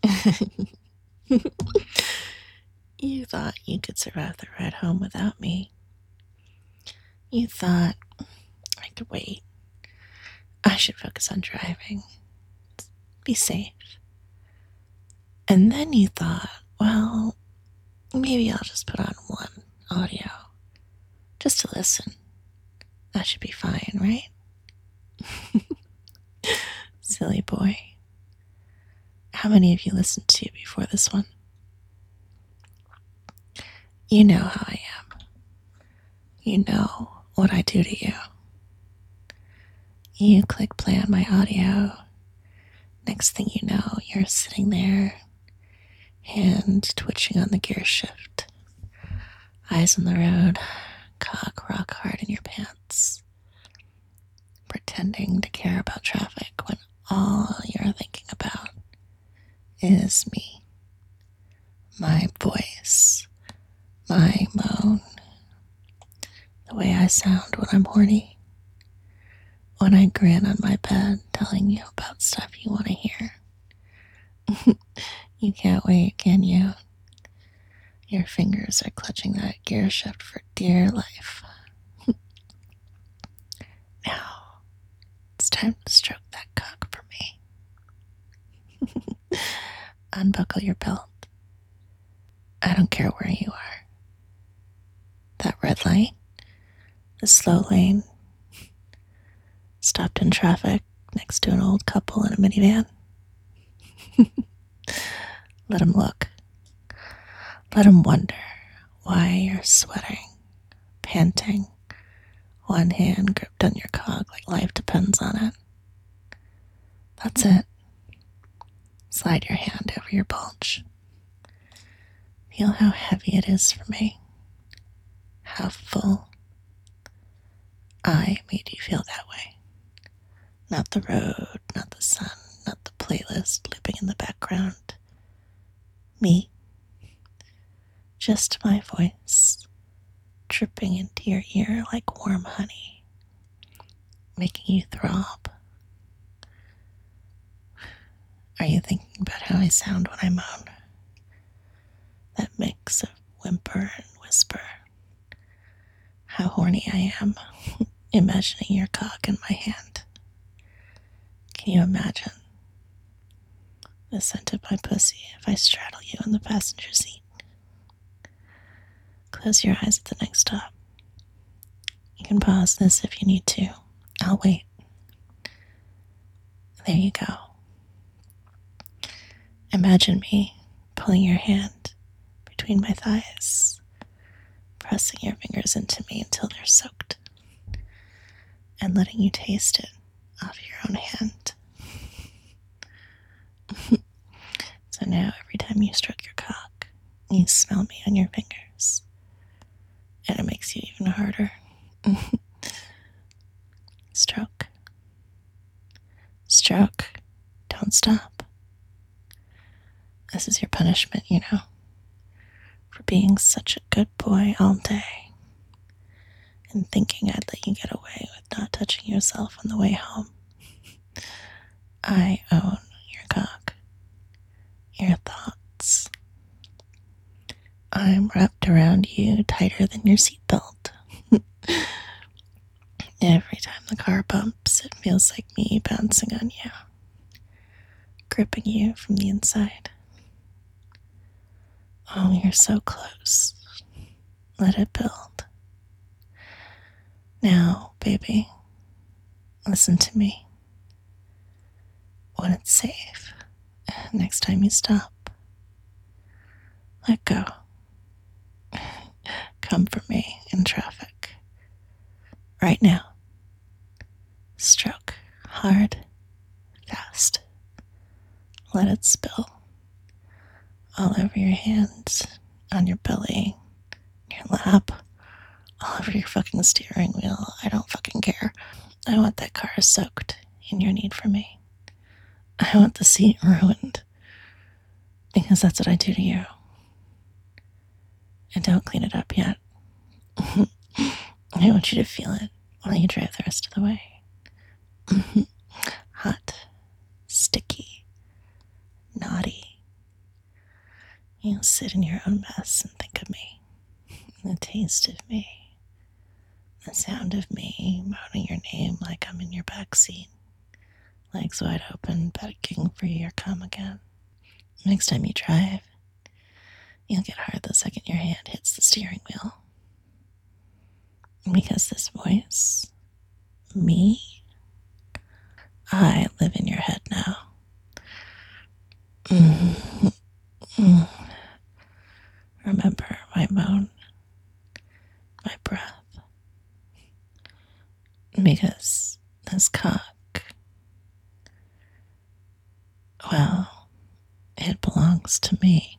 You thought you could survive the ride home without me. You thought I could wait. I should focus on driving. Be safe. And then you thought, well, maybe I'll just put on one audio just to listen. That should be fine, right? Silly boy. How many of you listened to before this one? You know how I am. You know what I do to you. You click play on my audio. Next thing you know, you're sitting there, hand twitching on the gear shift, eyes on the road, cock rock hard in your pants, pretending to care about traffic when all you're thinking about is me, my voice, my moan, the way I sound when I'm horny, when I grin on my bed telling you about stuff you want to hear. You can't wait, can you? Your fingers are clutching that gear shift for dear life. Now, it's time to stroke that cock for me. Unbuckle your belt. I don't care where you are. That red light, the slow lane, stopped in traffic next to an old couple in a minivan. Let him look. Let him wonder why you're sweating, panting, one hand gripped on your cock like life depends on it. That's it. Slide your hand over your bulge. Feel how heavy it is for me. How full. I made you feel that way. Not the road, not the sun, not the playlist looping in the background. Me. Just my voice, dripping into your ear like warm honey, making you throb. Are you thinking about how I sound when I moan? That mix of whimper and whisper. How horny I am, imagining your cock in my hand. Can you imagine the scent of my pussy if I straddle you in the passenger seat? Close your eyes at the next stop. You can pause this if you need to. I'll wait. There you go. Imagine me pulling your hand between my thighs, pressing your fingers into me until they're soaked, and letting you taste it off your own hand. So now every time you stroke your cock, you smell me on your fingers, and it makes you even harder. Stroke. Stroke. Don't stop. This is your punishment, you know, for being such a good boy all day and thinking I'd let you get away with not touching yourself on the way home. I own your cock, your thoughts. I'm wrapped around you tighter than your seatbelt. Every time the car bumps, it feels like me bouncing on you, gripping you from the inside. Oh, you're so close. Let it build. Now, baby, listen to me. When it's safe, next time you stop, let go. Come for me in traffic. Right now. Stroke. Hard. Fast. Let it spill. All over your hands, on your belly, your lap, all over your fucking steering wheel. I don't fucking care. I want that car soaked in your need for me. I want the seat ruined, because that's what I do to you. And don't clean it up yet. I want you to feel it while you drive the rest of the way. Hot, sticky, naughty, You'll sit in your own mess and think of me, the taste of me, the sound of me moaning your name like I'm in your backseat, legs wide open, begging for your come again. Next time you drive, you'll get hard the second your hand hits the steering wheel. Because this voice, me, I live in your head now. Remember my moan, my breath. Because this cock, well, it belongs to me.